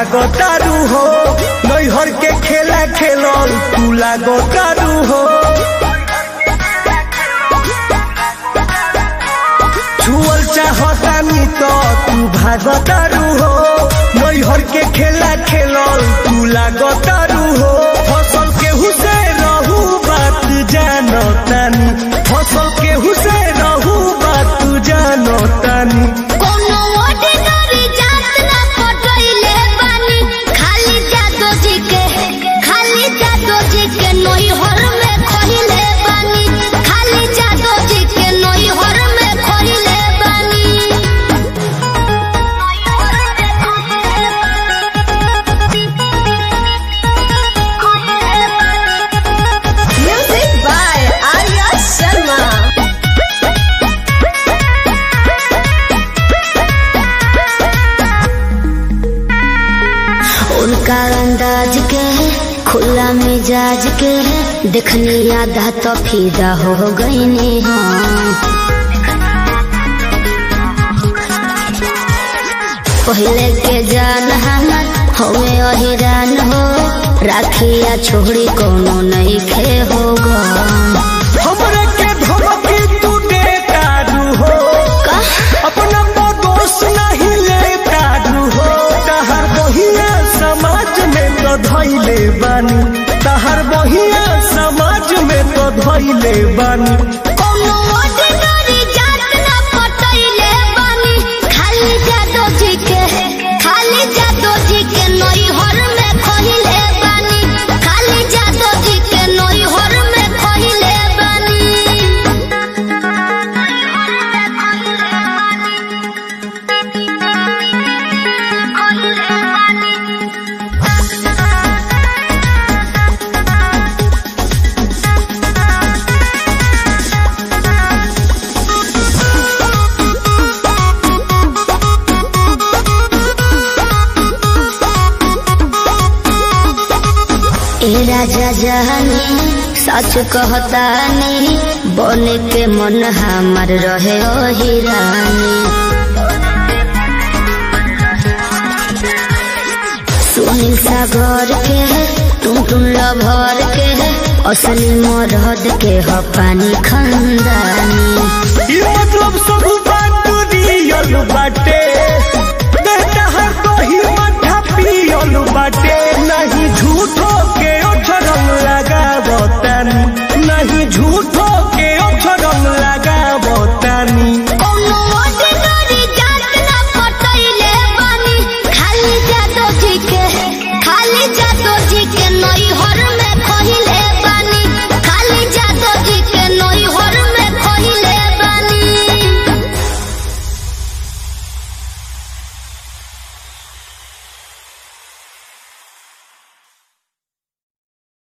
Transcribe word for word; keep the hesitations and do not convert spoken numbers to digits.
भागो तारू हो नैहर के खेला खेलल तू लागो तारू हो छुअल चाहतानी तो तू भागो तारू हो नैहर के खेला खेलल तू लागो तारू हो फसल केहू से रहू बात जानो तानी फसल केहू से रहू बात जानो तानी उनका अंदाज के है खुला मिजाज के है देखनी आधा तो फिदा हो गई ने हाँ पहले के जान हमर हमें अहिरान हो राखिया छोड़ी कोनो नहीं खे होगा हमरे के धमकी तू दे तारू हो अपना दोष नहीं ले तारू हो तहर बहिया समाज में तो धइले बानी तहर बहिया समाज में तो धइले बानी कोनो ऑर्डिनरी जात ना पटइले बानी खाली जादो जी के खाली जादो जी के नैहर में खहिले बानी खाली जादो जी के नैहर में खहिले बानी ए राजा जहानी सच कहतानी बने के मन हमार रहे ओ हिरानी सुनील सागर के है तुम तुम लभर के है असली मरद के ह पानी खंदानी ई मतलब सब बात रियल बाटे